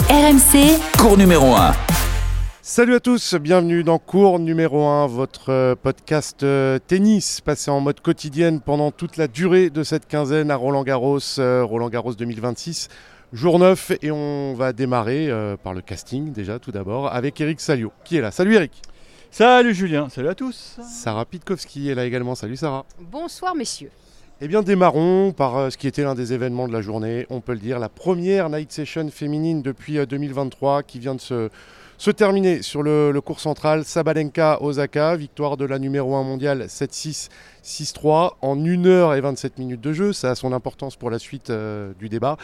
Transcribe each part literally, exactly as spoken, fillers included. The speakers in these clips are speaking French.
R M C, Cours numéro un. Salut à tous, bienvenue dans Cours numéro un, votre euh, podcast euh, tennis passé en mode quotidienne pendant toute la durée de cette quinzaine à Roland-Garros, euh, Roland-Garros deux mille vingt-six, jour neuf, et on va démarrer euh, par le casting déjà tout d'abord avec Eric Salio qui est là. Salut Eric. Salut Julien, salut à tous. Sarah Pitkowski est là également, salut Sarah. Bonsoir messieurs. Eh bien démarrons par euh, ce qui était l'un des événements de la journée, on peut le dire, la première night session féminine depuis euh, deux mille vingt-trois qui vient de se... Se terminer sur le, le court central, Sabalenka Osaka, victoire de la numéro un mondiale sept six, six trois en une heure et vingt-sept minutes de jeu. Ça a son importance pour la suite euh, du débat.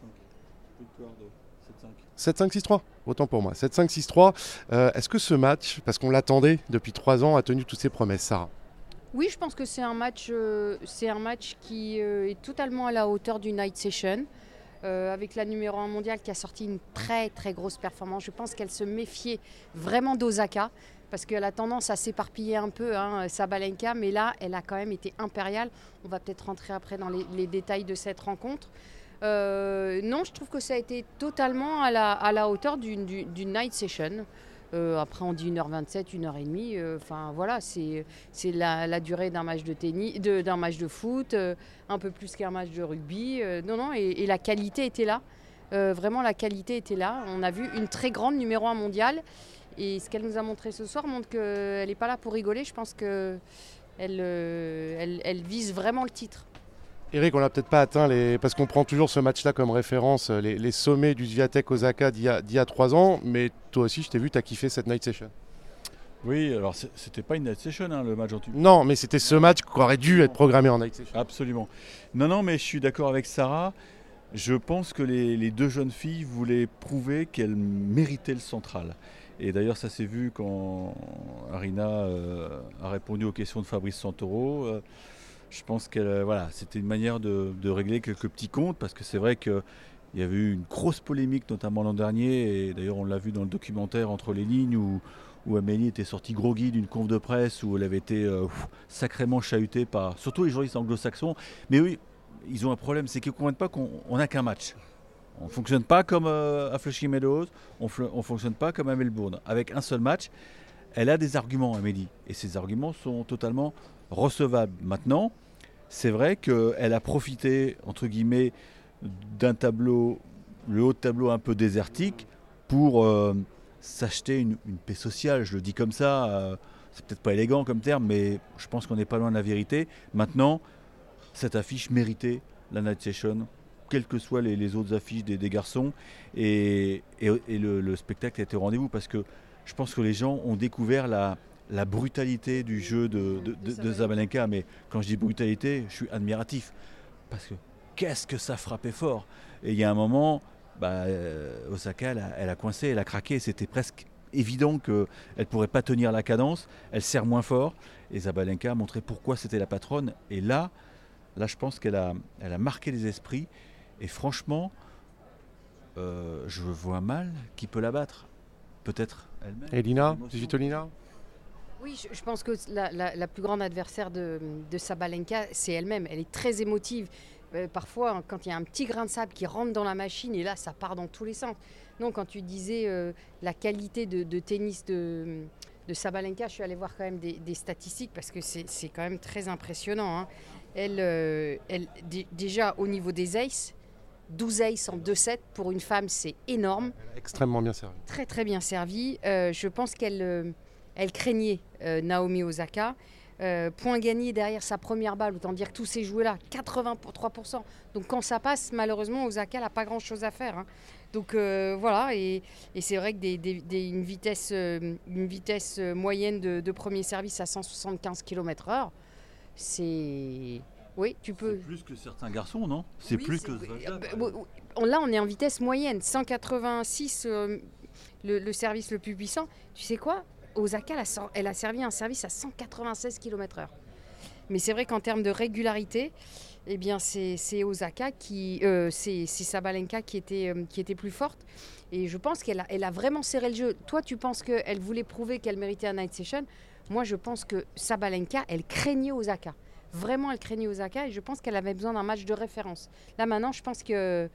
sept cinq, six trois, autant pour moi. sept cinq, six trois. Euh, est-ce que ce match, parce qu'on l'attendait depuis trois ans, a tenu toutes ses promesses, Sarah ? Oui, je pense que c'est un match, euh, c'est un match qui euh, est totalement à la hauteur du night session. Euh, avec la numéro un mondiale qui a sorti une très très grosse performance. Je pense qu'elle se méfiait vraiment d'Osaka parce qu'elle a tendance à s'éparpiller un peu, hein, Sabalenka, mais là elle a quand même été impériale. On va peut-être rentrer après dans les, les détails de cette rencontre. Euh, non, je trouve que ça a été totalement à la, à la hauteur d'une, d'une night session. Euh, après on dit une heure vingt-sept, une heure trente, enfin euh, voilà, c'est, c'est la, la durée d'un match de tennis, de, d'un match de foot, euh, un peu plus qu'un match de rugby. Euh, non, non, et, et la qualité était là, euh, vraiment la qualité était là. On a vu une très grande numéro un mondiale et ce qu'elle nous a montré ce soir montre qu'elle n'est pas là pour rigoler. Je pense qu'elle euh, elle, elle vise vraiment le titre. Eric, on n'a peut-être pas atteint, les... parce qu'on prend toujours ce match-là comme référence, les, les sommets du Swiatek Osaka d'il y a, d'il y a trois ans, mais toi aussi, je t'ai vu, tu as kiffé cette night session. Oui, alors c'était pas une night session, hein, le match en tout. Non, mais c'était ce match qui aurait dû être programmé en night session. Absolument. Non, non, mais je suis d'accord avec Sarah. Je pense que les, les deux jeunes filles voulaient prouver qu'elles méritaient le central. Et d'ailleurs, ça s'est vu quand Aryna euh, a répondu aux questions de Fabrice Santoro. Euh, Je pense que voilà, c'était une manière de, de régler quelques petits comptes parce que c'est vrai qu'il y avait eu une grosse polémique notamment l'an dernier et d'ailleurs on l'a vu dans le documentaire Entre les lignes où, où Amélie était sortie groggy d'une conf de presse où elle avait été euh, pff, sacrément chahutée par surtout les journalistes anglo-saxons. Mais oui, ils ont un problème, c'est qu'ils ne comprennent pas qu'on n'a qu'un match. On ne fonctionne pas comme euh, à Flushing Meadows, on ne fonctionne pas comme à Melbourne. Avec un seul match, elle a des arguments, Amélie, et ces arguments sont totalement recevable. Maintenant, c'est vrai qu'elle a profité, entre guillemets, d'un tableau, le haut de tableau un peu désertique, pour euh, s'acheter une, une paix sociale. Je le dis comme ça, euh, c'est peut-être pas élégant comme terme, mais je pense qu'on n'est pas loin de la vérité. Maintenant, cette affiche méritait la night session, quelles que soient les, les autres affiches des, des garçons, et, et, et le, le spectacle a été au rendez-vous, parce que je pense que les gens ont découvert la... la brutalité du jeu de, de, de, de Sabalenka, mais quand je dis brutalité, je suis admiratif, parce que qu'est-ce que ça frappait fort. Et il y a un moment, bah, euh, Osaka, elle a, elle a coincé, elle a craqué, c'était presque évident qu'elle ne pourrait pas tenir la cadence, elle serre moins fort, et Sabalenka a montré pourquoi c'était la patronne, et là, là je pense qu'elle a, elle a marqué les esprits, et franchement, euh, je vois mal qui peut la battre. Peut-être elle-même. Elina, Svitolina ? Oui, je, je pense que la, la, la plus grande adversaire de, de Sabalenka, c'est elle-même. Elle est très émotive. Euh, parfois, quand il y a un petit grain de sable qui rentre dans la machine, et là, ça part dans tous les sens. Donc, quand tu disais euh, la qualité de, de tennis de, de Sabalenka, je suis allée voir quand même des, des statistiques parce que c'est, c'est quand même très impressionnant. Hein. Elle, euh, elle, d- déjà, au niveau des aces, douze aces en deux sets, pour une femme, c'est énorme. Elle a extrêmement bien servi. Très, très bien servi. Euh, je pense qu'elle... Euh, Elle craignait euh, Naomi Osaka. Euh, point gagné derrière sa première balle, autant dire que tous ces jouets-là, quatre-vingt-trois pour cent. Donc quand ça passe, malheureusement, Osaka n'a pas grand-chose à faire. Hein. Donc euh, voilà, et, et c'est vrai que des, des, des, une vitesse, euh, une vitesse moyenne de, de premier service à cent soixante-quinze kilomètres heure, c'est... Oui, tu peux... C'est plus que certains garçons, non ? C'est oui, plus c'est... que Zverev. Bah, là, on est en vitesse moyenne, cent quatre-vingt-six, euh, le, le service le plus puissant. Tu sais quoi ? Osaka, elle a servi un service à cent quatre-vingt-seize kilomètres heure. Mais c'est vrai qu'en termes de régularité, eh bien c'est, c'est Osaka qui, euh, c'est, c'est Sabalenka qui était, euh, qui était plus forte. Et je pense qu'elle a, elle a vraiment serré le jeu. Toi, tu penses qu'elle voulait prouver qu'elle méritait un night session. Moi, je pense que Sabalenka, elle craignait Osaka. Vraiment, elle craignait Osaka et je pense qu'elle avait besoin d'un match de référence. Là, maintenant, je pense que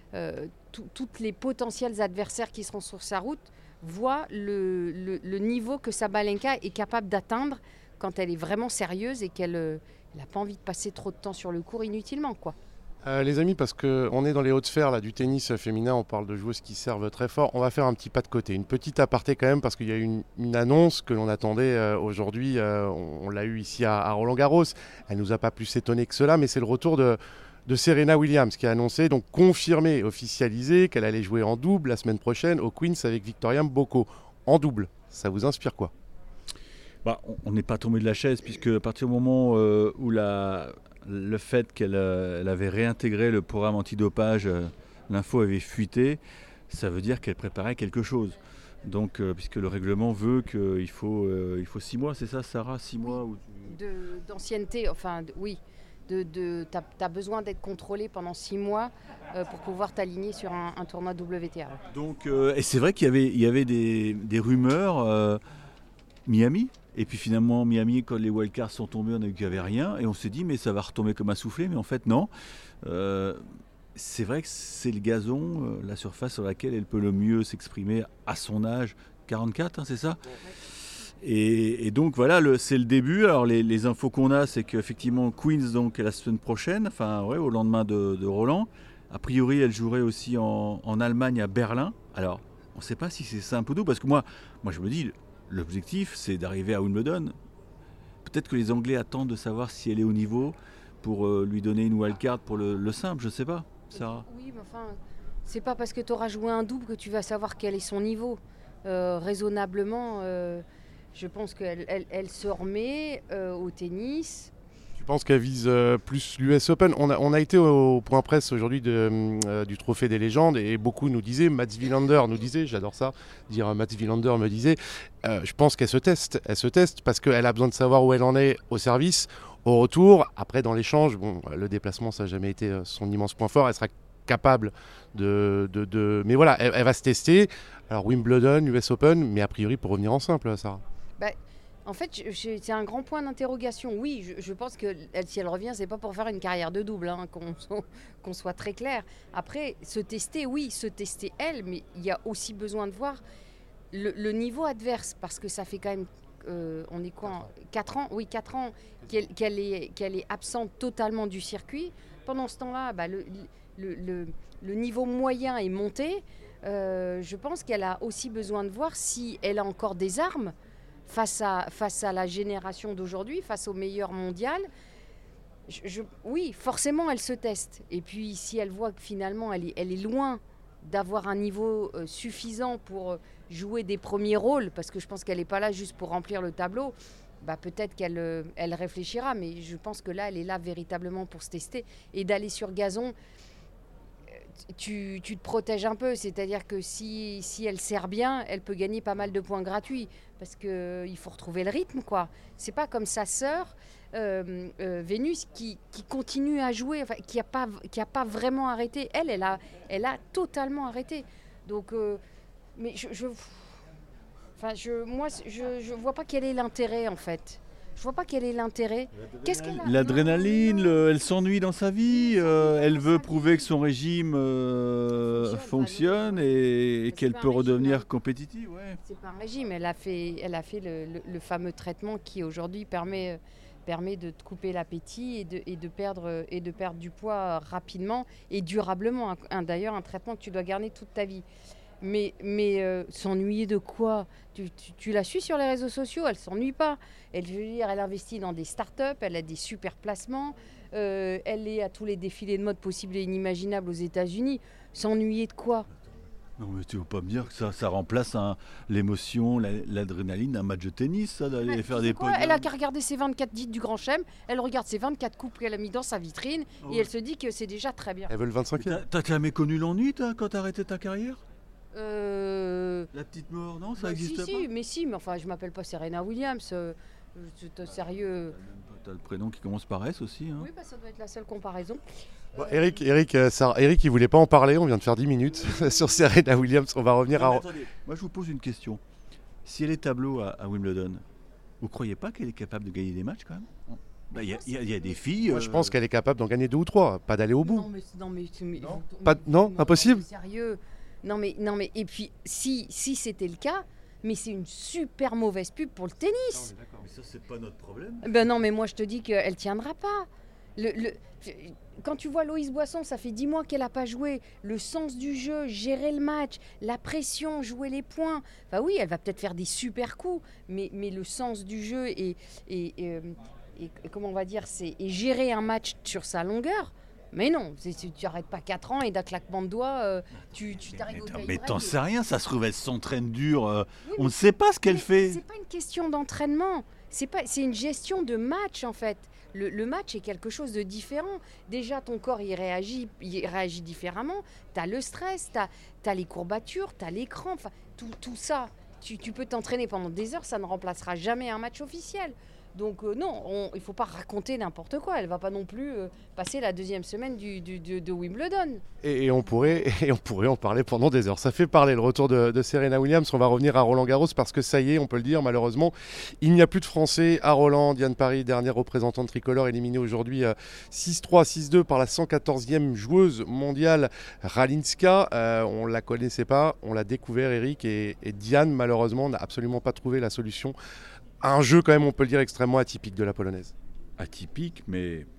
euh, toutes les potentiels adversaires qui seront sur sa route voient le, le, le niveau que Sabalenka est capable d'atteindre quand elle est vraiment sérieuse et qu'elle n'a pas envie de passer trop de temps sur le court inutilement, quoi. Euh, les amis, parce qu'on est dans les hautes sphères là, du tennis féminin, on parle de joueuses qui servent très fort, on va faire un petit pas de côté, une petite aparté quand même, parce qu'il y a une, une annonce que l'on attendait euh, aujourd'hui, euh, on, on l'a eu ici à, à Roland-Garros, elle nous a pas plus étonné que cela, mais c'est le retour de, de Serena Williams qui a annoncé, donc confirmé, officialisé, qu'elle allait jouer en double la semaine prochaine au Queens avec Victoria Mboko. En double, ça vous inspire quoi ? Bah, on n'est pas tombé de la chaise, puisque à partir du moment euh, où la... le fait qu'elle euh, elle avait réintégré le programme antidopage, euh, l'info avait fuité, ça veut dire qu'elle préparait quelque chose. Donc, euh, puisque le règlement veut qu'il faut, euh, il faut six mois, c'est ça, Sarah, six mois ou... de, d'ancienneté, enfin, de, oui. De, de, tu as besoin d'être contrôlé pendant six mois euh, pour pouvoir t'aligner sur un, un tournoi W T A. Donc, euh, et c'est vrai qu'il y avait, il y avait des, des rumeurs, euh, Miami. Et puis finalement, Miami, quand les wildcards sont tombés, on a vu qu'il n'y avait rien. Et on s'est dit, mais ça va retomber comme un soufflé. Mais en fait, non. Euh, c'est vrai que c'est le gazon, euh, la surface sur laquelle elle peut le mieux s'exprimer à son âge. quarante-quatre, hein, c'est ça ? et, et donc voilà, le, c'est le début. Alors les, les infos qu'on a, c'est qu'effectivement, Queens, donc la semaine prochaine, enfin ouais, au lendemain de, de Roland. A priori, elle jouerait aussi en, en Allemagne, à Berlin. Alors, on ne sait pas si c'est simple ou non, parce que moi, moi je me dis... L'objectif, c'est d'arriver à Wimbledon. Peut-être que les Anglais attendent de savoir si elle est au niveau pour euh, lui donner une wildcard pour le, le simple, je sais pas, Sarah. Oui, mais enfin, c'est pas parce que tu auras joué un double que tu vas savoir quel est son niveau. Euh, raisonnablement, euh, je pense qu'elle elle, elle se remet euh, au tennis. Je pense qu'elle vise euh, plus l'U S Open. On a, on a été au, au point presse aujourd'hui de, euh, du Trophée des légendes et beaucoup nous disaient, Mats Wilander nous disait, j'adore ça, dire Mats Wilander me disait, euh, je pense qu'elle se teste, elle se teste parce qu'elle a besoin de savoir où elle en est au service, au retour, après dans l'échange, bon, le déplacement ça n'a jamais été son immense point fort, elle sera capable de... de, de... Mais voilà, elle, elle va se tester, alors Wimbledon, U S Open, mais a priori pour revenir en simple, Sarah. Bah... En fait, je, je, c'est un grand point d'interrogation. Oui, je, je pense que elle, si elle revient, c'est pas pour faire une carrière de double, hein, qu'on, qu'on soit très clair. Après, se tester, oui, se tester elle, mais il y a aussi besoin de voir le, le niveau adverse, parce que ça fait quand même, euh, on est quoi, quatre ans, oui, quatre ans qu'elle, qu'elle est, qu'elle est absente totalement du circuit. Pendant ce temps-là, bah, le, le, le, le niveau moyen est monté. Euh, je pense qu'elle a aussi besoin de voir si elle a encore des armes. Face à, face à la génération d'aujourd'hui, face au meilleur mondial, je, je, oui, forcément, elle se teste. Et puis, si elle voit que finalement, elle est, elle est loin d'avoir un niveau euh, suffisant pour euh, jouer des premiers rôles, parce que je pense qu'elle n'est pas là juste pour remplir le tableau, bah, peut-être qu'elle euh, elle réfléchira. Mais je pense que là, elle est là véritablement pour se tester. Et d'aller sur gazon, Tu, tu te protèges un peu, c'est-à-dire que si, si elle sert bien, elle peut gagner pas mal de points gratuits, parce qu'il euh, faut retrouver le rythme, quoi. C'est pas comme sa sœur, euh, euh, Vénus, qui, qui continue à jouer, enfin, qui n'a pas, qui a pas vraiment arrêté. Elle, elle a, elle a totalement arrêté. Donc, euh, mais je, je, enfin, je, moi, je, je vois pas quel est l'intérêt, en fait. Je vois pas quel est l'intérêt. Qu'est-ce qu'elle a ? L'adrénaline, le, elle s'ennuie dans sa vie, euh, elle veut prouver que son régime euh, fonctionne et, et qu'elle peut redevenir compétitive. Ouais. C'est pas un régime, elle a fait, elle a fait le, le, le fameux traitement qui aujourd'hui permet, permet de te couper l'appétit et de, et, de perdre, et de perdre du poids rapidement et durablement. Un, d'ailleurs, un traitement que tu dois garder toute ta vie. Mais, mais euh, s'ennuyer de quoi ? tu, tu, tu la suis sur les réseaux sociaux, elle ne s'ennuie pas. Elle, je veux dire, elle investit dans des startups, elle a des super placements, euh, elle est à tous les défilés de mode possibles et inimaginables aux États-Unis. S'ennuyer de quoi ? Non mais tu ne veux pas me dire que ça, ça remplace un, l'émotion, la, l'adrénaline d'un match de tennis, ça, d'aller mais faire des podiums. Elle a qu'à regarder ses vingt-quatre titres du Grand Chelem, elle regarde ses vingt-quatre coupes qu'elle a mis dans sa vitrine oh. et elle se dit que c'est déjà très bien. Elle veut le vingt-cinquième. T'as, t'as jamais connu l'ennui toi, quand t'as arrêté ta carrière ? Euh... La petite mort, non, ça bah, n'existe si, pas. Si, mais si, mais enfin, je m'appelle pas Serena Williams. Euh, c'est sérieux. T'as le prénom qui commence par S aussi. Hein. Oui, bah, ça doit être la seule comparaison. Bon, Eric, Eric, euh, Sarah, Eric, il voulait pas en parler. On vient de faire dix minutes sur Serena Williams. On va revenir non, à. Attendez, moi, je vous pose une question. Si elle est tableau à, à Wimbledon, vous croyez pas qu'elle est capable de gagner des matchs quand même ? Bah, y, a, y, a, y a des filles. Moi, euh... je pense qu'elle est capable d'en gagner deux ou trois, pas d'aller au bout. Non, mais, non, mais, mais, non, mais, pas, mais, non non, impossible. Non, sérieux. Non, mais, non, mais, et puis, si, si c'était le cas, mais c'est une super mauvaise pub pour le tennis. Non, mais ça, c'est pas notre problème. Ben non, mais moi, je te dis qu'elle tiendra pas. Le, le, quand tu vois Loïs Boisson, ça fait dix mois qu'elle n'a pas joué. Le sens du jeu, gérer le match, la pression, jouer les points. Enfin oui, elle va peut-être faire des super coups, mais, mais le sens du jeu et, et, et, et, et comment on va dire, c'est et gérer un match sur sa longueur. Mais non, c'est, tu n'arrêtes pas quatre ans et d'un claquement de doigts, euh, tu, tu t'arrives au Mais, mais t'en sais rien, ça se trouve, elle s'entraîne dur. Euh, oui, on ne sait pas ce qu'elle fait. C'est pas une question d'entraînement, c'est, pas, c'est une gestion de match en fait. Le, le match est quelque chose de différent. Déjà, ton corps, il réagit, il réagit différemment. Tu as le stress, tu as les courbatures, tu as l'écran, enfin, tout, tout ça. Tu, tu peux t'entraîner pendant des heures, ça ne remplacera jamais un match officiel. Donc euh, non, on, il ne faut pas raconter n'importe quoi. Elle ne va pas non plus euh, passer la deuxième semaine du, du, du, de Wimbledon. Et, et, on pourrait, et on pourrait en parler pendant des heures. Ça fait parler le retour de, de Serena Williams. On va revenir à Roland-Garros parce que ça y est, on peut le dire, malheureusement, il n'y a plus de Français à Roland. Diane Parry, dernière représentante tricolore, éliminée aujourd'hui euh, six trois, six deux par la cent quatorzième joueuse mondiale Ralinska. Euh, on ne la connaissait pas, on l'a découvert, Eric. Et, et Diane, malheureusement, n'a absolument pas trouvé la solution. Un jeu quand même, on peut le dire, extrêmement atypique de la polonaise. Atypique, mais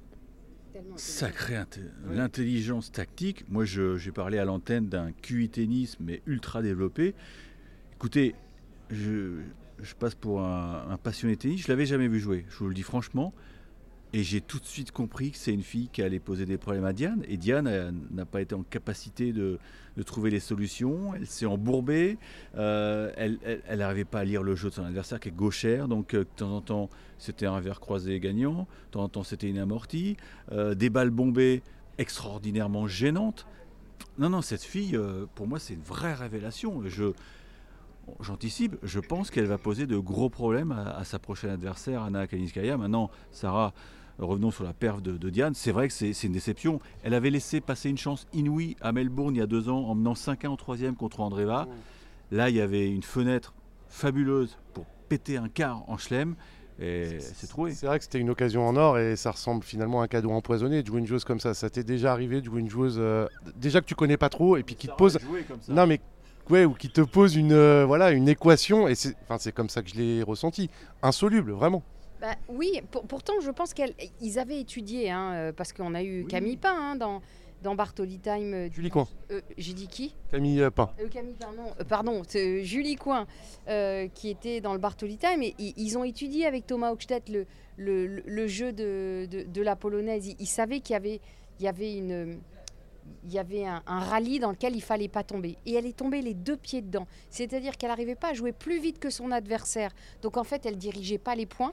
sacrée int- l'intelligence tactique. Moi, je, j'ai parlé à l'antenne d'un Q I tennis, mais ultra développé. Écoutez, je, je passe pour un, un passionné de tennis. Je l'avais jamais vu jouer, je vous le dis franchement. Et j'ai tout de suite compris que c'est une fille qui allait poser des problèmes à Diane. Et Diane elle, n'a pas été en capacité de, de trouver les solutions. Elle s'est embourbée. Euh, elle n'arrivait pas à lire le jeu de son adversaire qui est gauchère. Donc euh, de temps en temps, c'était un revers croisé gagnant. De temps en temps, c'était une amortie. Euh, des balles bombées extraordinairement gênantes. Non, non, cette fille, euh, pour moi, c'est une vraie révélation. Je... J'anticipe, je pense qu'elle va poser de gros problèmes à, à sa prochaine adversaire, Anna Kalinskaya. Maintenant, Sarah, revenons sur la perf de, de Diane. C'est vrai que c'est, c'est une déception. Elle avait laissé passer une chance inouïe à Melbourne il y a deux ans en menant cinq un au troisième contre Andreeva. Là, il y avait une fenêtre fabuleuse pour péter un quart en chelem. Et c'est, c'est trouvé. C'est vrai que c'était une occasion en or et ça ressemble finalement à un cadeau empoisonné de jouer une joueuse comme ça. Ça t'est déjà arrivé de jouer une joueuse euh, déjà que tu connais pas trop et puis qui te pose. Non mais ouais, ou qui te pose une euh, voilà une équation et c'est enfin c'est comme ça que je l'ai ressenti, insoluble vraiment. Bah, oui, pour, pourtant je pense qu'ils avaient étudié hein, parce qu'on a eu oui. Camille Pain hein, dans dans Bartoli Time. Euh, Julie Coin. Euh, j'ai dit qui Camille euh, Pain. Euh, Camille Pain, non, euh, pardon, c'est Julie Coin euh, qui était dans le Bartoli Time et ils, ils ont étudié avec Thomas Hochstedt le, le, le, le jeu de, de, de la polonaise. Ils, ils savaient qu'il y avait, il y avait une... il y avait un, un rallye dans lequel il ne fallait pas tomber. Et elle est tombée les deux pieds dedans. C'est-à-dire qu'elle n'arrivait pas à jouer plus vite que son adversaire. Donc en fait, elle ne dirigeait pas les points.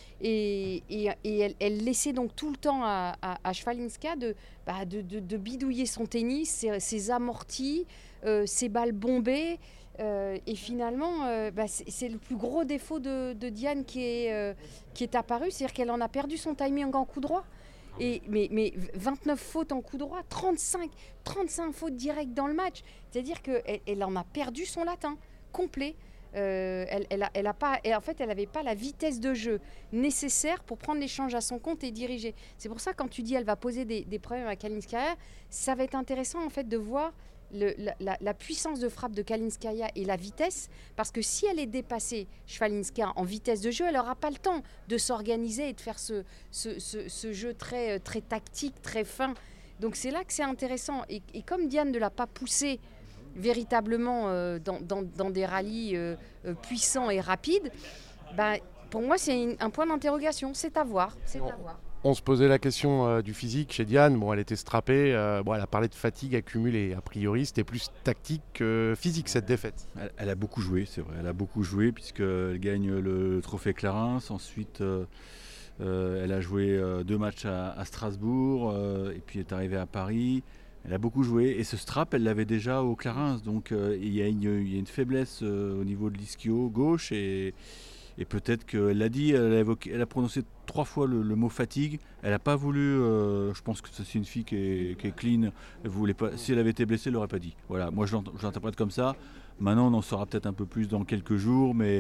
Et, et, et elle, elle laissait donc tout le temps à, à, à Szwalinska de, bah de, de, de bidouiller son tennis, ses, ses amortis, euh, ses balles bombées. Euh, et finalement, euh, bah c'est, c'est le plus gros défaut de, de Diane qui est, euh, qui est apparu. C'est-à-dire qu'elle en a perdu son timing en coup droit. Et, mais, mais vingt-neuf fautes en coup droit, trente-cinq, trente-cinq fautes directes dans le match. C'est-à-dire qu'elle elle en a perdu son latin complet. Euh, elle, elle a, elle a pas, et en fait, elle n'avait pas la vitesse de jeu nécessaire pour prendre l'échange à son compte et diriger. C'est pour ça quand tu dis elle va poser des, des problèmes à Kalinskaya, ça va être intéressant en fait de voir le, la, la, la puissance de frappe de Kalinskaya et la vitesse, parce que si elle est dépassée, Szwalinska, en vitesse de jeu, elle n'aura pas le temps de s'organiser et de faire ce, ce, ce, ce jeu très, très tactique, très fin. Donc c'est là que c'est intéressant. Et, et comme Diane ne l'a pas poussée véritablement euh, dans, dans, dans des rallyes euh, euh, puissants et rapides, bah, pour moi c'est une, un point d'interrogation, c'est à voir, c'est à voir. On se posait la question euh, du physique chez Diane. Bon, elle était strappée. Euh, bon, elle a parlé de fatigue accumulée. A priori, c'était plus tactique que physique cette défaite. Elle, elle a beaucoup joué, c'est vrai. Elle a beaucoup joué puisqu'elle gagne le trophée Clarins. Ensuite, euh, euh, elle a joué euh, deux matchs à, à Strasbourg euh, et puis elle est arrivée à Paris. Elle a beaucoup joué et ce strap, elle l'avait déjà au Clarins. Donc euh, il y a une, il y a une faiblesse euh, au niveau de l'ischio gauche et Et peut-être qu'elle l'a dit, elle a, évoqué, elle a prononcé trois fois le, le mot fatigue. Elle n'a pas voulu, euh, je pense que c'est une fille qui est, qui est clean. Elle voulait pas, si elle avait été blessée, elle l'aurait pas dit. Voilà, moi je l'interprète comme ça. Maintenant, on en saura peut-être un peu plus dans quelques jours, mais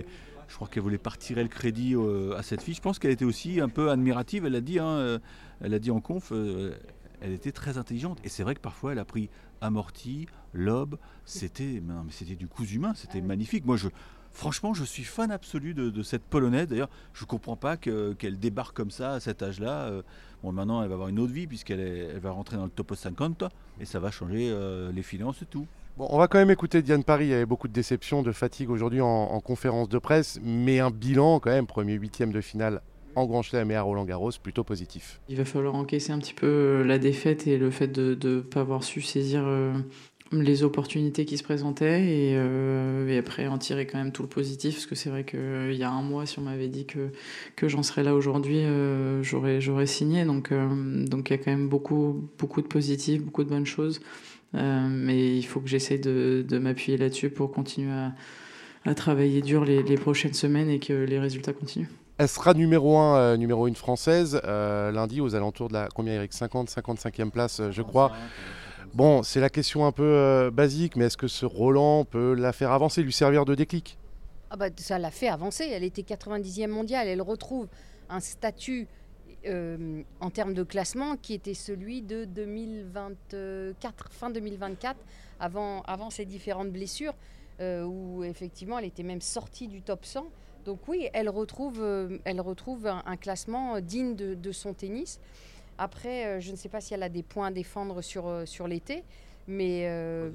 je crois qu'elle voulait pas retirer le crédit euh, à cette fille. Je pense qu'elle était aussi un peu admirative, elle l'a dit, hein, euh, elle a dit en conf, euh, elle était très intelligente. Et c'est vrai que parfois elle a pris amorti, lobe, c'était, mais non, mais c'était du cousu humain, c'était magnifique. Moi, je, franchement, je suis fan absolu de, de cette Polonaise. D'ailleurs, je ne comprends pas que, qu'elle débarque comme ça à cet âge-là. Euh, bon, maintenant, elle va avoir une autre vie puisqu'elle est, elle va rentrer dans le top cinquante et ça va changer euh, les finances et tout. Bon, on va quand même écouter Diane Parry. Il y avait beaucoup de déception, de fatigue aujourd'hui en, en conférence de presse, mais un bilan quand même, premier huitième de finale en Grand Chelem et à Roland-Garros, plutôt positif. Il va falloir encaisser un petit peu la défaite et le fait de ne pas avoir su saisir euh, les opportunités qui se présentaient et, euh, et après en tirer quand même tout le positif, parce que c'est vrai qu'il euh, y a un mois, si on m'avait dit que, que j'en serais là aujourd'hui, euh, j'aurais, j'aurais signé. Donc euh, donc il y a quand même beaucoup, beaucoup de positifs, beaucoup de bonnes choses. Euh, mais il faut que j'essaie de, de m'appuyer là-dessus pour continuer à, à travailler dur les, les prochaines semaines et que les résultats continuent. Elle sera numéro un, euh, numéro une française, euh, lundi aux alentours de la combien Eric cinquante, cinquante-cinquième place, euh, je crois. Bon, c'est la question un peu euh, basique, mais est-ce que ce Roland peut la faire avancer, lui servir de déclic ? Ah bah, ça l'a fait avancer. Elle était quatre-vingt-dixième mondiale. Elle retrouve un statut euh, en termes de classement qui était celui de deux mille vingt-quatre, fin deux mille vingt-quatre, avant, avant ces différentes blessures, euh, où effectivement elle était même sortie du top cent. Donc oui, elle retrouve, euh, elle retrouve un, un classement digne de, de son tennis. Après, euh, je ne sais pas si elle a des points à défendre sur, euh, sur l'été, mais... Euh,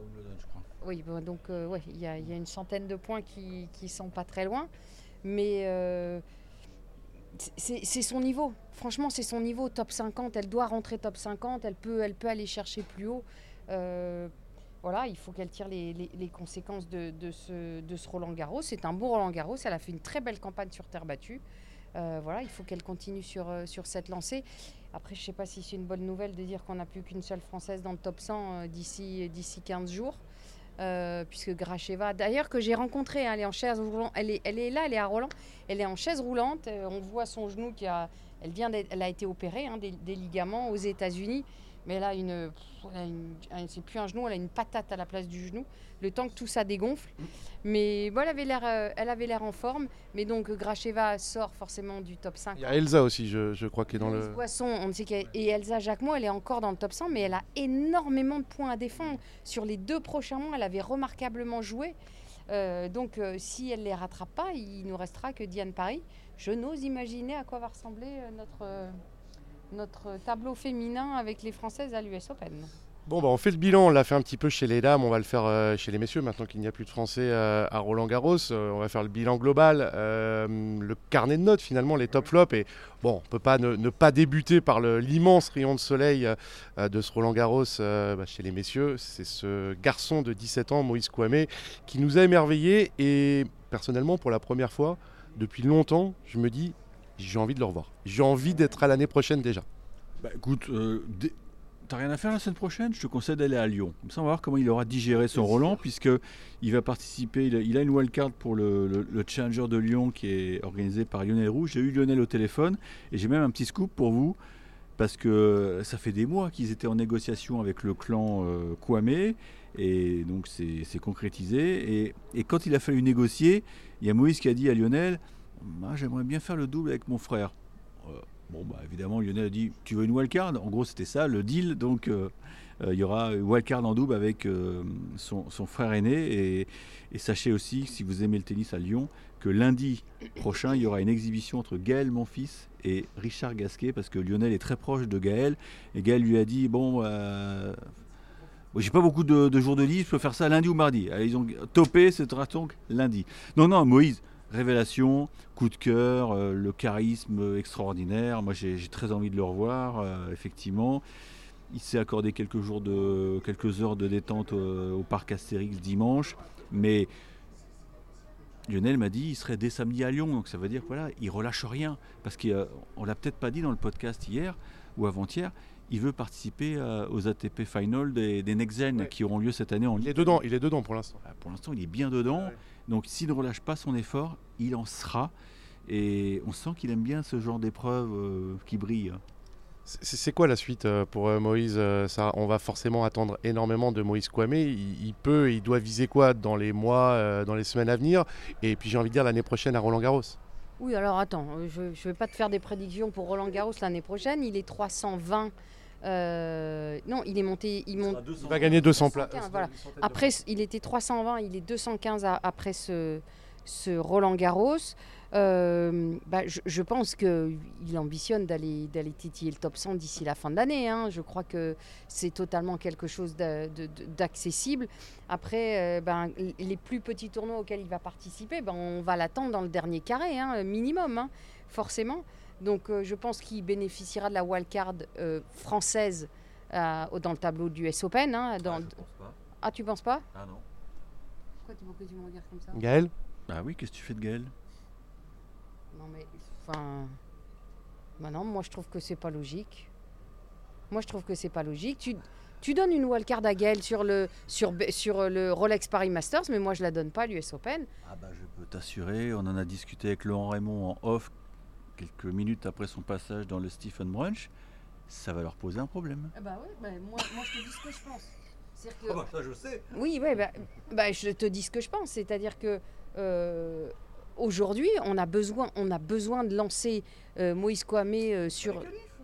oui, bon, donc euh, ouais, il y, y a une centaine de points qui ne sont pas très loin, mais euh, c'est, c'est son niveau. Franchement, c'est son niveau, top cinquante. Elle doit rentrer top cinquante, elle peut, elle peut aller chercher plus haut. Euh, Voilà, il faut qu'elle tire les, les, les conséquences de, de, ce, de ce Roland-Garros. C'est un beau Roland-Garros. Elle a fait une très belle campagne sur terre battue. Euh, voilà, il faut qu'elle continue sur, sur cette lancée. Après, je ne sais pas si c'est une bonne nouvelle de dire qu'on n'a plus qu'une seule Française dans le top cent euh, d'ici, d'ici quinze jours. Euh, puisque Gracheva, d'ailleurs, que j'ai rencontrée, hein, elle est en chaise roulante. Elle est, elle est là, elle est à Roland. Elle est en chaise roulante. Euh, on voit son genou qui a... Elle, vient elle a été opérée, hein, des, des ligaments aux États-Unis. Mais elle a une, elle a une, c'est plus un genou, elle a une patate à la place du genou. Le temps que tout ça dégonfle. Mais bon, elle avait l'air, elle avait l'air en forme. Mais donc Gracheva sort forcément du top cinq. Il y a Elsa aussi, je, je crois, qui est dans Louise le... Boisson, on sait qu'elle, et Elsa Jacquemot, elle est encore dans le top cent, mais elle a énormément de points à défendre. Sur les deux prochains mois, elle avait remarquablement joué. Euh, donc euh, si elle ne les rattrape pas, il nous restera que Diane Parry. Je n'ose imaginer à quoi va ressembler euh, notre... Euh, notre tableau féminin avec les Françaises à l'U S Open. Bon, bah, on fait le bilan, on l'a fait un petit peu chez les dames, on va le faire euh, chez les messieurs, maintenant qu'il n'y a plus de Français euh, à Roland-Garros. Euh, on va faire le bilan global, euh, le carnet de notes finalement, les top flops. Et bon, on ne peut pas ne, ne pas débuter par le, l'immense rayon de soleil euh, de ce Roland-Garros euh, bah, chez les messieurs. C'est ce garçon de dix-sept ans, Moïse Kouamé, qui nous a émerveillés. Et personnellement, pour la première fois, depuis longtemps, je me dis... J'ai envie de le revoir. J'ai envie d'être à l'année prochaine déjà. Bah écoute, euh, dé... t'as rien à faire la semaine prochaine ? Je te conseille d'aller à Lyon. Comme ça, on va voir comment il aura digéré son Roland, puisqu'il va participer. Il a, il a une wildcard pour le, le, le Challenger de Lyon qui est organisé par Lionel Roux. J'ai eu Lionel au téléphone et j'ai même un petit scoop pour vous, parce que ça fait des mois qu'ils étaient en négociation avec le clan euh, Kouamé. Et donc, c'est, c'est concrétisé. Et, et quand il a fallu négocier, il y a Moïse qui a dit à Lionel... Ah, j'aimerais bien faire le double avec mon frère. Euh, bon, bah évidemment, Lionel a dit tu veux une wildcard ? En gros, c'était ça le deal. Donc, euh, euh, il y aura une wildcard en double avec euh, son, son frère aîné. Et, et sachez aussi, si vous aimez le tennis à Lyon, que lundi prochain, il y aura une exhibition entre Gaël Monfils et Richard Gasquet, parce que Lionel est très proche de Gaël. Et Gaël lui a dit bon. Euh, Bon, j'ai pas beaucoup de, de jours de libre, je peux faire ça lundi ou mardi. Allez, ils ont topé, ce sera donc lundi. Non, non, Moïse. Révélation, coup de cœur, euh, le charisme extraordinaire. Moi, j'ai, j'ai très envie de le revoir, euh, effectivement. Il s'est accordé quelques jours de, quelques heures de détente euh, au parc Astérix dimanche. Mais Lionel m'a dit qu'il serait dès samedi à Lyon. Donc ça veut dire qu'il voilà, il relâche rien. Parce qu'on ne l'a peut-être pas dit dans le podcast hier ou avant-hier. Il veut participer euh, aux A T P Final des, des Next Gen ouais. qui auront lieu cette année en Ligue. Il est dedans, il est dedans pour l'instant. Pour l'instant, il est bien dedans. Ouais. Donc s'il ne relâche pas son effort, il en sera. Et on sent qu'il aime bien ce genre d'épreuve euh, qui brille. C'est, c'est quoi la suite euh, pour euh, Moïse euh, ça, on va forcément attendre énormément de Moïse Kouamé. Il, il peut, il doit viser quoi dans les mois, euh, dans les semaines à venir? Et puis j'ai envie de dire l'année prochaine à Roland-Garros. Oui, alors attends, euh, je ne vais pas te faire des prédictions pour Roland-Garros l'année prochaine. Il est trois cent vingt. euh, non, il est monté. Il, monte, Il va gagner deux cents places. Voilà. Après, il était trois cent vingt, il est deux cent quinze à- après ce, ce Roland-Garros. Euh, bah, je, je pense qu'il ambitionne d'aller, d'aller titiller le top cent d'ici la fin de l'année. Hein. Je crois que c'est totalement quelque chose de- de- de- d'accessible. Après, euh, ben, les plus petits tournois auxquels il va participer, ben, on va l'attendre dans le dernier carré, hein, minimum, hein, forcément. Donc euh, je pense qu'il bénéficiera de la wildcard euh, française euh, dans le tableau du U S Open. Hein, dans... Ah, je pense pas. Ah, tu penses pas? Ah non. Pourquoi tu, pourquoi tu me regardes comme ça? Gaël? Bah oui, qu'est-ce que tu fais de Gaël? Non mais, enfin... Bah non, moi je trouve que c'est pas logique. Moi je trouve que c'est pas logique. Tu, tu donnes une wildcard à Gaël sur le, sur, sur le Rolex Paris Masters, mais moi je la donne pas à l'U S Open. Ah bah je peux t'assurer, on en a discuté avec Laurent Raymond en off quelques minutes après son passage dans le Stephen Brunch. Ça va leur poser un problème. Ah bah oui, bah moi, moi je te dis ce que je pense. C'est-à-dire que... Ah bah ça je sais. Oui, ouais, bah, bah, je te dis ce que je pense. C'est-à-dire que euh, aujourd'hui, on a besoin, on a besoin de lancer euh, Moïse Kouamé euh, sur.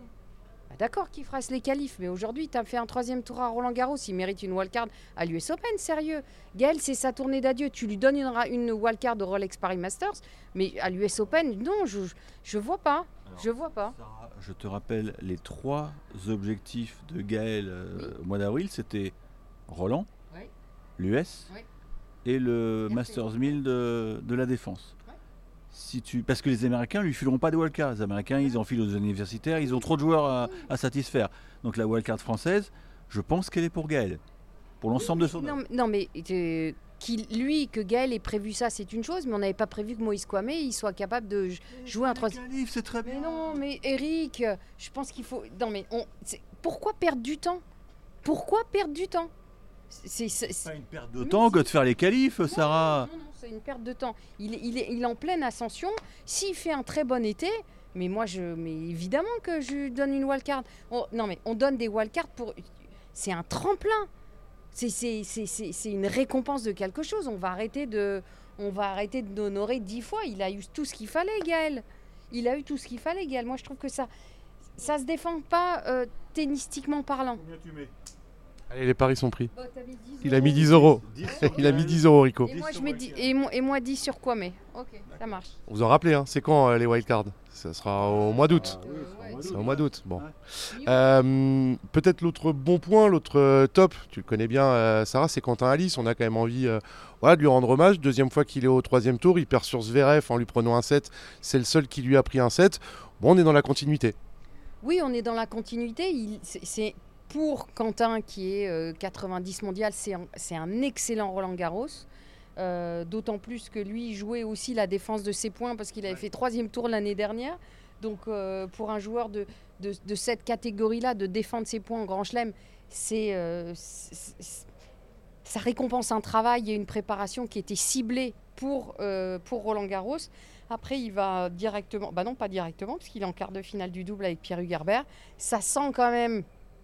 Bah, d'accord qu'il fasse les qualifs, mais aujourd'hui, tu as fait un troisième tour à Roland-Garros. Il mérite une wildcard à l'U S Open, sérieux. Gaël, c'est sa tournée d'adieu. Tu lui donnes une, ra- une wildcard au Rolex Paris Masters, mais à l'U S Open, non, je, je vois pas. Alors, Je vois pas. Sarah, je te rappelle les trois objectifs de Gaël euh, au mois d'avril, c'était Roland, Oui. l'U S Oui. et le Bien Masters mille de, de la Défense. Ouais. Si tu... Parce que les Américains lui fileront pas de wildcard. Les Américains, ils enfilent aux universitaires, ils ont trop de joueurs à, à satisfaire. Donc la wildcard française, je pense qu'elle est pour Gaël, pour l'ensemble de son Non, œuvre. mais- non, mais euh, qu'il- lui, que Gaël ait prévu ça, c'est une chose, mais on n'avait pas prévu que Moïse Kouamé il soit capable de j- jouer un troisième. qualif, c'est très Mais bien. non, mais Eric, je pense qu'il faut. Non, mais on... c'est- pourquoi perdre du temps? Pourquoi perdre du temps? C'est c'est- C'est pas une perte de Mais temps si. que de faire les qualifs, Sarah. Non, non, c'est une perte de temps. Il est, il est, il est en pleine ascension. S'il fait un très bon été, mais moi, je, mais évidemment que je lui donne une wildcard. On- non, mais on donne des wildcards pour. C'est un tremplin. C'est, c'est, c'est, c'est, c'est une récompense de quelque chose. On va arrêter de, on va arrêter de l'honorer dix fois. Il a eu tout ce qu'il fallait, Gaël. Il a eu tout ce qu'il fallait, Gaël. Moi, je trouve que ça, ça se défend pas euh, tennistiquement parlant. Combien tu mets? Allez, les paris sont pris. Bah, t'avais dix Il a euros. mis dix euros. dix Il a mis dix euros, Rico. Et moi, je mets dix, et, moi, et moi dix sur quoi, mais ok, ça marche. Vous vous en rappelez, hein, c'est quand euh, les wildcards? Ça sera au mois d'août. Ah oui, c'est au mois C'est d'août. au mois d'août. Bon. Ouais. Euh, peut-être l'autre bon point, l'autre euh, top, tu le connais bien, euh, Sarah, c'est Quentin Alice. On a quand même envie euh, voilà, de lui rendre hommage. Deuxième fois qu'il est au troisième tour, il perd sur Zverev en lui prenant un set. C'est le seul qui lui a pris un set. Bon, on est dans la continuité. Oui, on est dans la continuité. Il- c'est- C'est pour Quentin qui est euh, quatre-vingt-dix mondial, c'est un, c'est un excellent Roland Garros. Euh, D'autant plus que lui il jouait aussi la défense de ses points parce qu'il avait fait troisième tour l'année dernière. Donc euh, pour un joueur de, de, de cette catégorie-là, de défendre ses points en Grand Chelem, c'est, euh, c'est- c'est- ça récompense un travail et une préparation qui était ciblée pour, euh, pour Roland Garros. Après, il va directement, bah non, pas directement, parce qu'il est en quart de finale du double avec Pierre Hugerbert. Ça sent quand même,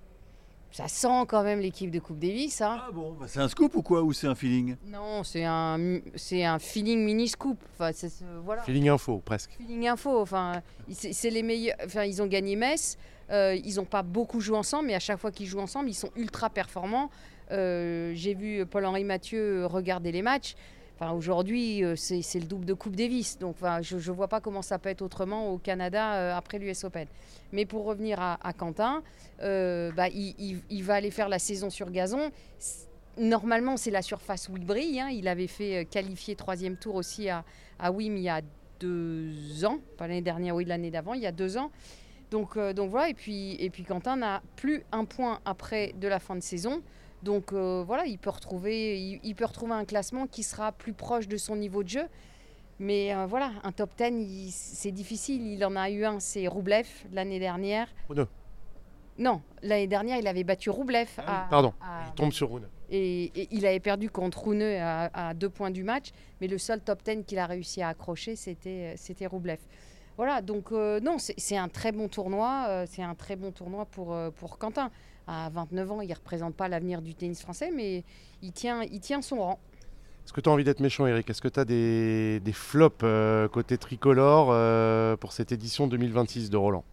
ça sent quand même l'équipe de Coupe Davis. Hein. Ah bon, bah c'est un scoop ou quoi? Ou c'est un feeling? Non, c'est un, c'est un feeling mini scoop. Enfin, c'est, c'est- voilà. Feeling info, presque. Feeling info. Enfin, c'est, c'est les meilleurs. Enfin, ils ont gagné Metz. Euh, ils n'ont pas beaucoup joué ensemble, mais à chaque fois qu'ils jouent ensemble, ils sont ultra performants. Euh, j'ai vu Paul-Henri Mathieu regarder les matchs. Enfin, aujourd'hui, euh, c'est, c'est le double de Coupe Davis. Donc, enfin, je ne vois pas comment ça peut être autrement au Canada euh, après l'U S Open. Mais pour revenir à, à Quentin, euh, bah, il, il- il va aller faire la saison sur gazon. C- Normalement, c'est la surface où il brille. Hein. Il avait fait euh, qualifier troisième tour aussi à, à Wim il y a deux ans. Pas l'année dernière, oui, l'année d'avant, il y a deux ans. Donc, euh, donc voilà, et puis, et puis Quentin n'a plus un point après de la fin de saison. Donc euh, voilà, il peut, retrouver, il, il peut retrouver un classement qui sera plus proche de son niveau de jeu. Mais euh, voilà, un top dix, il- c'est difficile. Il en a eu un, c'est Roublev l'année dernière. Rune. Non, l'année dernière, il avait battu Roublev. à- Pardon, à- il tombe sur Rune. et, et il avait perdu contre Rune à, à deux points du match. Mais le seul top dix qu'il a réussi à accrocher, c'était, c'était Roublev. Voilà, donc euh, non, c'est, c'est un très bon tournoi. euh, c'est un très bon tournoi pour, euh, pour Quentin. À vingt-neuf ans, il ne représente pas l'avenir du tennis français, mais il tient, il tient son rang. Est-ce que tu as envie d'être méchant, Eric? Est-ce que tu as des, des flops euh, côté tricolore euh, pour cette édition deux mille vingt-six de Roland?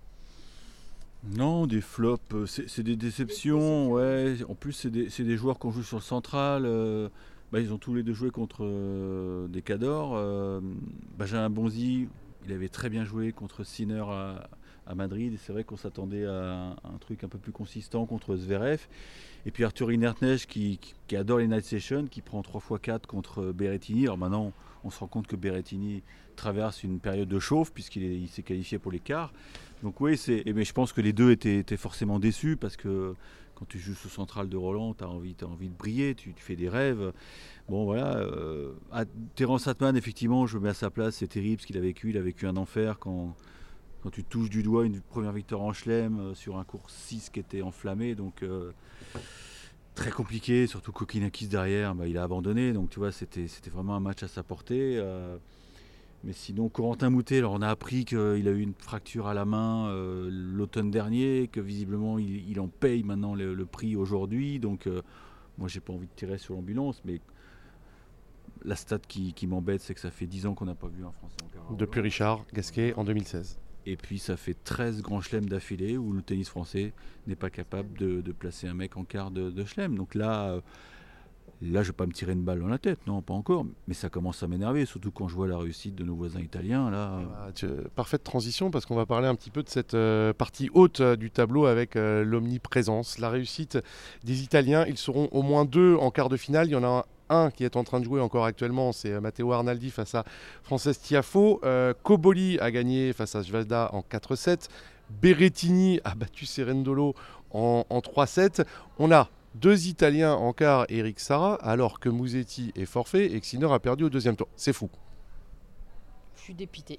Non, des flops, euh, c'est c'est des déceptions, ouais. En plus, c'est des, c'est des joueurs qu'on joue sur le central. euh, bah, ils ont tous les deux joué contre euh, des cadors. Euh, Benjamin Bonzi, il avait très bien joué contre Sinner à, à Madrid. Et c'est vrai qu'on s'attendait à un, un truc un peu plus consistant contre Zverev. Et puis Arthur Inertnej qui, qui- qui adore les night sessions, qui prend trois fois quatre contre Berrettini. Alors maintenant, on se rend compte que Berrettini traverse une période de chauffe puisqu'il est- il s'est qualifié pour les quarts. Donc oui, c'est, et mais je pense que les deux étaient, étaient forcément déçus parce que quand tu joues sous central de Roland, tu as envie, t'as envie de briller, tu, tu fais des rêves. Bon voilà, euh, à- Terence Atman, effectivement, je me mets à sa place, c'est terrible ce qu'il a vécu. Il a vécu un enfer quand, quand tu touches du doigt une première victoire en chelem euh, sur un cours six qui était enflammé. Donc euh, très compliqué, surtout Kokinakis derrière, bah, il a abandonné. Donc tu vois, c'était, c'était vraiment un match à sa portée. euh, mais sinon, Corentin Moutet, alors on a appris qu'il a eu une fracture à la main euh, l'automne dernier, que visiblement il, il en paye maintenant le, le prix aujourd'hui. Donc euh, moi j'ai pas envie de tirer sur l'ambulance, mais la stat qui, qui m'embête, c'est que ça fait dix ans qu'on n'a pas vu un Français en quart. Depuis Richard Gasquet en deux mille seize. Et puis ça fait treize grands chelems d'affilée où le tennis français n'est pas capable de, de placer un mec en quart de, de chelem. Donc là, euh, là je ne vais pas me tirer une balle dans la tête, non, pas encore. Mais ça commence à m'énerver, surtout quand je vois la réussite de nos voisins italiens. Là, euh, Ah, tu- parfaite transition parce qu'on va parler un petit peu de cette euh, partie haute euh, du tableau avec euh, l'omniprésence, la réussite des Italiens. Ils seront au moins deux en quart de finale. Il y en a un, un qui est en train de jouer encore actuellement, c'est euh, Matteo Arnaldi face à Frances Tiafoe. Euh, Cobolli a gagné face à Svajda en quatre sept. Berrettini a battu Cerendolo en, en trois sept. On a deux Italiens en quart, Eric Sara, alors que Musetti est forfait et que Sinner a perdu au deuxième tour. C'est fou. Je suis dépité.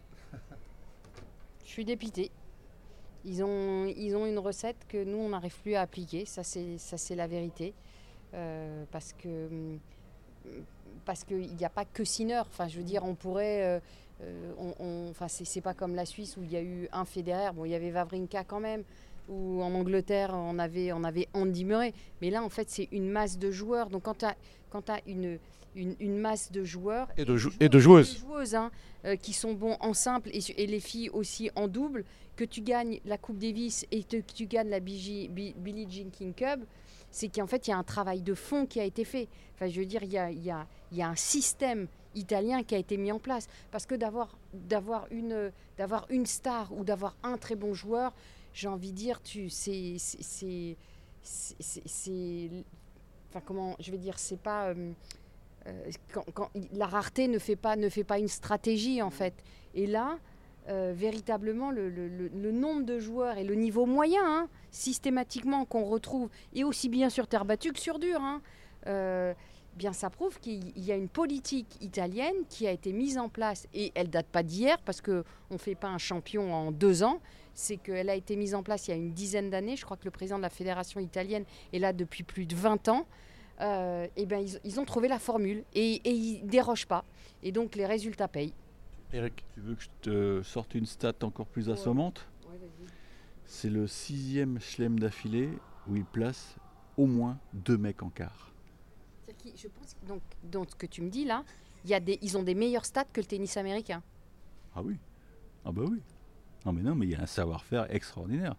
Je suis dépité. Ils ont, ils ont une recette que nous, on n'arrive plus à appliquer. Ça, c'est, ça, c'est la vérité. Euh, parce que hum, parce qu'il n'y a pas que Sinner. Enfin, je veux dire, on pourrait... euh, euh, on, on- enfin, c'est, c'est pas comme la Suisse où il y a eu un Federer. Bon, il y avait Wawrinka quand même. Ou en Angleterre, on avait, on avait Andy Murray. Mais là, en fait, c'est une masse de joueurs. Donc, quand tu as quand tu as une, une, une masse de joueurs... Et de, jou- joueurs et de joueuses. et de joueuses, hein, euh, qui sont bons en simple et, su- et les filles aussi en double, que tu gagnes la Coupe Davis et que tu gagnes la B J Bi- Billie Jean King Cup, c'est qu'en fait, il y a un travail de fond qui a été fait. Enfin, je veux dire, il y a, il y a- il y a un système italien qui a été mis en place. Parce que d'avoir, d'avoir, une, d'avoir une star ou d'avoir un très bon joueur, j'ai envie de dire, tu, c'est, c'est, c'est, c'est- c'est- c'est- enfin, comment, je vais dire, c'est pas... euh, euh, quand, quand- la rareté ne fait pas, ne fait pas une stratégie, en fait. Et là, euh, véritablement, le, le- le- le nombre de joueurs et le niveau moyen, hein, systématiquement, qu'on retrouve, et aussi bien sur terre battue que sur dur, hein, euh, bien, ça prouve qu'il y a une politique italienne qui a été mise en place, et elle date pas d'hier, parce qu'on ne fait pas un champion en deux ans, c'est qu'elle a été mise en place il y a une dizaine d'années. Je crois que le président de la fédération italienne est là depuis plus de vingt ans. Euh, et ben, ils, ils ont trouvé la formule, et, et ils ne dérogent pas. Et donc, les résultats payent. Eric. tu veux que je te sorte une stat encore plus assommante? C'est le sixième chelem d'affilée où il place au moins deux mecs en quart. Je pense que, donc, donc, ce que tu me dis là, il y a des, ils ont des meilleurs stats que le tennis américain. Ah oui. Ah bah oui. Non mais non, mais il y a un savoir-faire extraordinaire.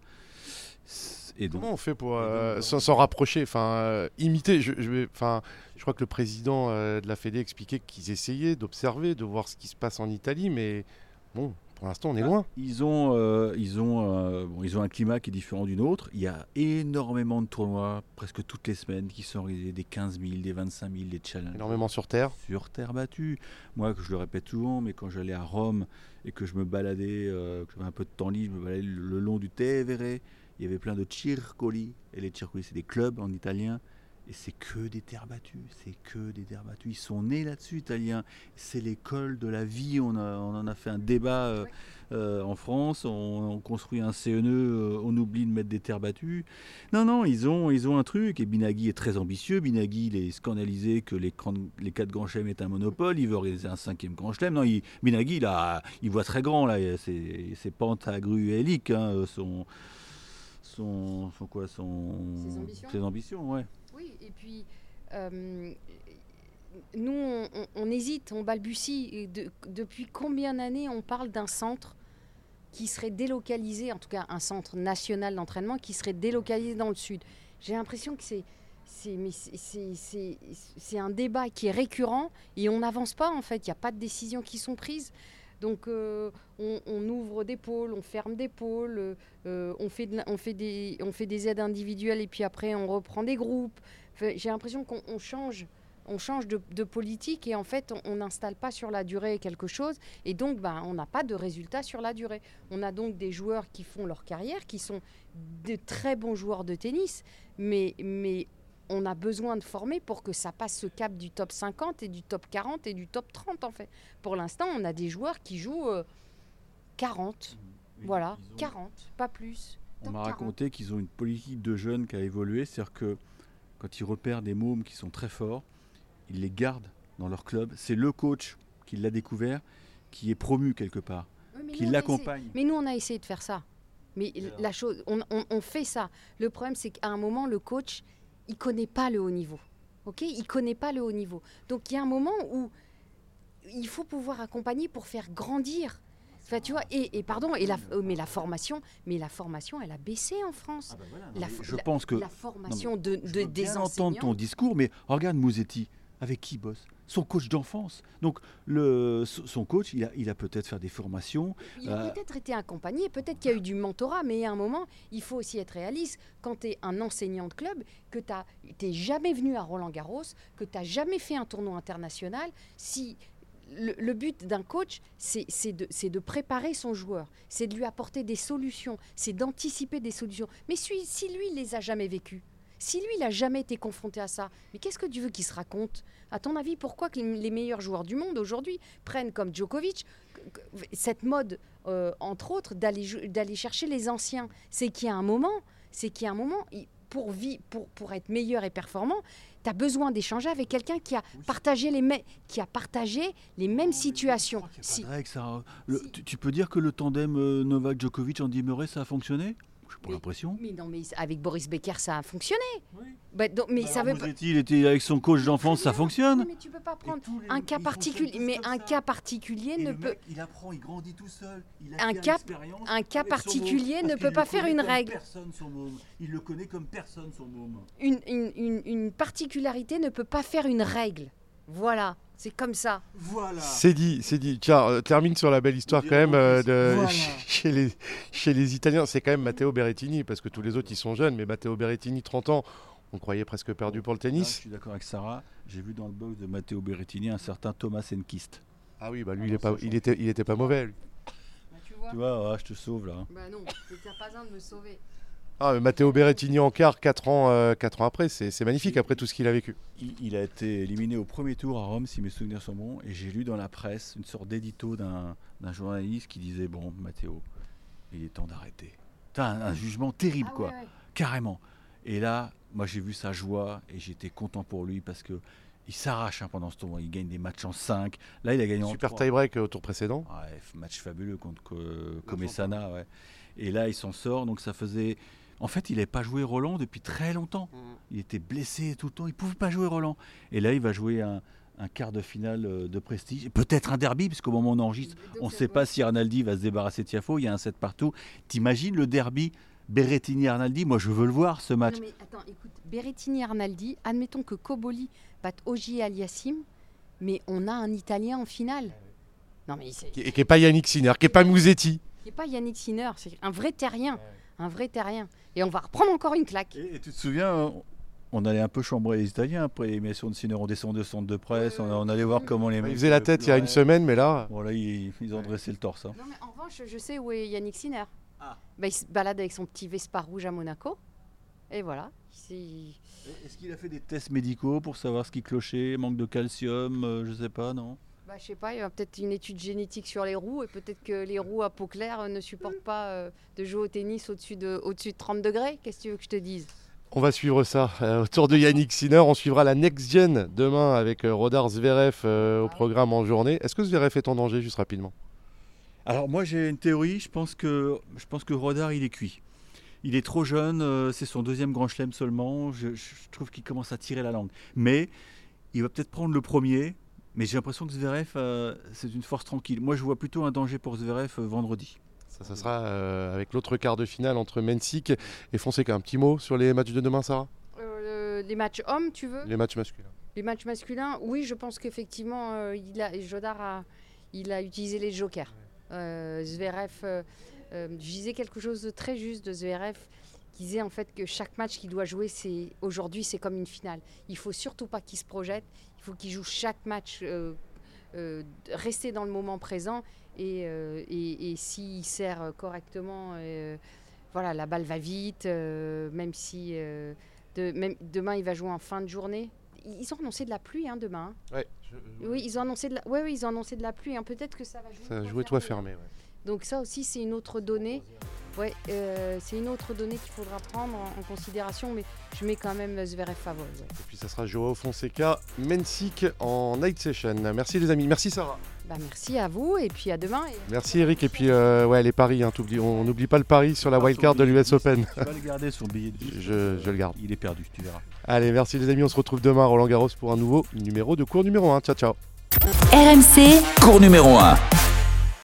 Et donc, Comment on fait pour et euh, donc, s'en s'en rapprocher, enfin euh, imiter je, je, vais- enfin, je crois que le président euh, de la Fédé expliquait qu'ils essayaient d'observer, de voir ce qui se passe en Italie, mais bon, pour l'instant on est loin. Ils ont, euh, ils, ont, euh, bon, ils ont un climat qui est différent du nôtre. Il y a énormément de tournois, presque toutes les semaines, qui sont organisés, des quinze mille, des vingt-cinq mille, des challenges. Énormément sur terre. Sur terre battue. Moi, que je le répète souvent, mais quand j'allais à Rome et que je me baladais, euh, que j'avais un peu de temps libre, je me baladais le long du Tevere, il y avait plein de circoli. Et les circoli, c'est des clubs en italien. Et c'est que des terres battues, c'est que des terres battues. Ils sont nés là-dessus, Italiens. C'est l'école de la vie. On, a, on en a fait un débat euh, euh, en France. On, on construit un C N E, euh, on oublie de mettre des terres battues. Non, non, ils ont, ils ont un truc. Et Binaghi est très ambitieux. Binaghi, il est scandalisé que les, les quatre grands chelems aient un monopole. Il veut organiser un cinquième grand chelem. Non, il, Binaghi, il, a, il voit très grand. Là. C'est, c'est pantagruélique, hein, son, son, son, quoi, son, Ses ambitions. Ses ambitions, ouais. Oui, et puis euh, nous, on, on, on hésite, on balbutie. Et de, depuis combien d'années on parle d'un centre qui serait délocalisé, en tout cas un centre national d'entraînement qui serait délocalisé dans le sud? J'ai l'impression que c'est, c'est, mais c'est, c'est, c'est, c'est un débat qui est récurrent et on n'avance pas en fait. Il n'y a pas de décisions qui sont prises. Donc euh, on, on ouvre des pôles, on ferme des pôles, euh, on, fait de, on, fait des, on fait des aides individuelles et puis après on reprend des groupes. Enfin, j'ai l'impression qu'on on change, on change de, de politique et en fait on n'installe pas sur la durée quelque chose et donc ben, on n'a pas de résultats sur la durée. On a donc des joueurs qui font leur carrière, qui sont de très bons joueurs de tennis, mais... mais on a besoin de former pour que ça passe ce cap du top cinquante et du top quarante et du top trente en fait. Pour l'instant, on a des joueurs qui jouent euh, quarante. Mmh. Voilà, ont... quarante, pas plus. On m'a raconté qu'ils ont une politique de jeunes qui a évolué, c'est-à-dire que quand ils repèrent des mômes qui sont très forts, ils les gardent dans leur club. C'est le coach qui l'a découvert, qui est promu quelque part, oui, qui l'accompagne. Essayé... Mais nous, on a essayé de faire ça. Mais Alors... la chose, on, on, on fait ça. Le problème, c'est qu'à un moment, le coach... il ne connaît pas le haut niveau. Okay, il ne connaît pas le haut niveau. Donc, il y a un moment où il faut pouvoir accompagner pour faire grandir. Enfin, tu vois, et, et pardon, et la, mais, la formation, mais la formation, elle a baissé en France. Ah ben voilà, la, je la, pense que... La formation non, de, de, je des bien enseignants... entendre ton discours, mais regarde Mouzetti, avec qui il bosse? Son coach d'enfance. Donc, le, son coach, il a, il a peut-être fait des formations. Il a euh... peut-être été accompagné, peut-être qu'il y a eu du mentorat, mais à un moment, il faut aussi être réaliste. Quand tu es un enseignant de club, que tu n'es jamais venu à Roland-Garros, que tu n'as jamais fait un tournoi international, si... Le, le but d'un coach, c'est, c'est, de, c'est de préparer son joueur, c'est de lui apporter des solutions, c'est d'anticiper des solutions. Mais si, si lui, il les a jamais vécues, si lui, il n'a jamais été confronté à ça, mais qu'est-ce que tu veux qu'il se raconte? À ton avis, pourquoi que les meilleurs joueurs du monde aujourd'hui prennent comme Djokovic cette mode, euh, entre autres, d'aller, d'aller chercher les anciens? C'est qu'il y a un moment, c'est qu'il y a un moment, pour, vie, pour, pour être meilleur et performant, tu as besoin d'échanger avec quelqu'un qui a partagé les, me- qui a partagé les mêmes oh, situations. Si. Règle, ça. Le, si. tu, tu peux dire que le tandem euh, Novak-Djokovic, Andy Murray, ça a fonctionné? J'ai pas l'impression. Mais non, mais avec Boris Becker, ça a fonctionné. Oui. Bah, donc, mais bah ça veut pas... Il était avec son coach d'enfance, ça fonctionne. Oui, mais tu peux pas prendre les, un cas particulier. Mais un cas particulier ne peut. Mec, il apprend, il grandit tout seul. Il a un cas, un cas particulier ne peut pas faire une règle. Personne, son môme. Il le connaît comme personne, son môme. Une, une, une, une particularité ne peut pas faire une règle. Voilà. C'est comme ça. Voilà. C'est dit, c'est dit. Tiens, euh, termine sur la belle histoire quand même euh, de voilà. chez, les, chez les Italiens. C'est quand même Matteo Berrettini, parce que tous les autres, ils sont jeunes. Mais Matteo Berrettini, trente ans, on croyait presque perdu pour le tennis. Là, je suis d'accord avec Sarah. J'ai vu dans le box de Matteo Berrettini un certain Thomas Enquist. Ah oui, bah lui, ah, il, est pas, il, était, il était pas mauvais. Lui. Bah, tu vois, tu vois ah, je te sauve là. Bah non, tu n'as pas besoin de me sauver. Ah, Matteo Berrettini en quart, quatre ans, euh, quatre ans après, c'est, c'est magnifique après tout ce qu'il a vécu. Il, il a été éliminé au premier tour à Rome, si mes souvenirs sont bons, et j'ai lu dans la presse une sorte d'édito d'un, d'un journaliste qui disait « Bon, Matteo, il est temps d'arrêter. » T'as un, un jugement terrible, ah, quoi, ouais, ouais. Carrément. Et là, moi j'ai vu sa joie et j'étais content pour lui parce que il s'arrache hein, pendant ce tournoi, il gagne des matchs en cinq. Là, il a gagné en Super tie-break au tour précédent. Ouais, match fabuleux contre euh, Comesana, ouais. Et là, il s'en sort, donc ça faisait... En fait, il n'avait pas joué Roland depuis très longtemps. Mmh. Il était blessé tout le temps. Il ne pouvait pas jouer Roland. Et là, il va jouer un, un quart de finale de prestige. Peut-être un derby, puisqu'au moment où on enregistre, on ne sait pas si Arnaldi va se débarrasser de Tiafoe. Il y a un set partout. T'imagines le derby Berrettini-Arnaldi? Moi, je veux le voir, ce match. Non, mais attends, écoute. Berrettini-Arnaldi, admettons que Cobolli batte Ogier Aliassime, mais on a un Italien en finale. Non, mais c'est... Et qui n'est pas Yannick Sinner, qui n'est pas Mouzetti. Qui n'est pas Yannick Sinner. C'est un vrai terrien. Un vrai terrien. Et on va reprendre encore une claque. Et, et tu te souviens, on allait un peu chambrer les Italiens après l'émission de Sinner. On descendait au centre de presse, on, on allait voir comment les mecs... Ils faisaient la tête il y a une semaine, mais là... Bon, là, ils, ils ont dressé le torse. Hein. Non, mais en revanche, je sais où est Yannick Sinner. Ah. Bah, il se balade avec son petit Vespa rouge à Monaco. Et voilà. C'est... Est-ce qu'il a fait des tests médicaux pour savoir ce qui clochait, manque de calcium, euh, je sais pas, non? Bah, je sais pas, il y a peut-être une étude génétique sur les roues et peut-être que les roues à peau claire ne supportent pas euh, de jouer au tennis au-dessus de, au-dessus de trente degrés. Qu'est-ce que tu veux que je te dise? On va suivre ça. Euh, autour de Yannick Sinner, on suivra la Next Gen demain avec euh, Rodar Zverev euh, au programme en journée. Est-ce que Zverev est en danger, juste rapidement? Alors moi j'ai une théorie, je pense que, je pense que Rodar il est cuit. Il est trop jeune, euh, c'est son deuxième grand chelem seulement, je, je trouve qu'il commence à tirer la langue. Mais il va peut-être prendre le premier, mais j'ai l'impression que Zverev, euh, c'est une force tranquille. Moi je vois plutôt un danger pour Zverev euh, vendredi. Ça, ça sera euh, avec l'autre quart de finale entre Mensik et Fonseca. Un petit mot sur les matchs de demain, Sarah? euh, Les matchs hommes, tu veux? Les matchs masculins. Les matchs masculins, oui, je pense qu'effectivement, euh, il a, Jodar a, il a utilisé les jokers. Euh, Zverev, euh, euh, je disais quelque chose de très juste de Zverev, qui disait en fait que chaque match qu'il doit jouer, c'est, aujourd'hui, c'est comme une finale. Il ne faut surtout pas qu'il se projette, il faut qu'il joue chaque match, euh, euh, rester dans le moment présent. Et, euh, et, et s'il sert correctement, euh, voilà, la balle va vite, euh, même si euh, de, même, demain il va jouer en fin de journée. Ils ont annoncé de la pluie hein, demain. Ouais, je... Oui, ils ont annoncé de la, ouais, oui, ils ont annoncé de la pluie. Hein. Peut-être que ça va jouer. Ça va jouer toit fermé. Ouais. Donc ça aussi c'est une autre donnée. Ouais, euh, c'est une autre donnée qu'il faudra prendre en, en considération, mais je mets quand même Zverev favori. Ouais. Et puis ça sera Joao Fonseca, Mensik en night session. Merci les amis, merci Sarah. Bah, merci à vous et puis à demain. Et... Merci Eric et puis euh, ouais les paris, hein, on n'oublie pas le pari sur la wildcard de l'U S Open. Tu vas le garder son billet de vie. je, je le garde. Il est perdu, tu verras. Allez, merci les amis, on se retrouve demain à Roland Garros pour un nouveau numéro de cours numéro un. Ciao ciao. R M C, cours numéro un.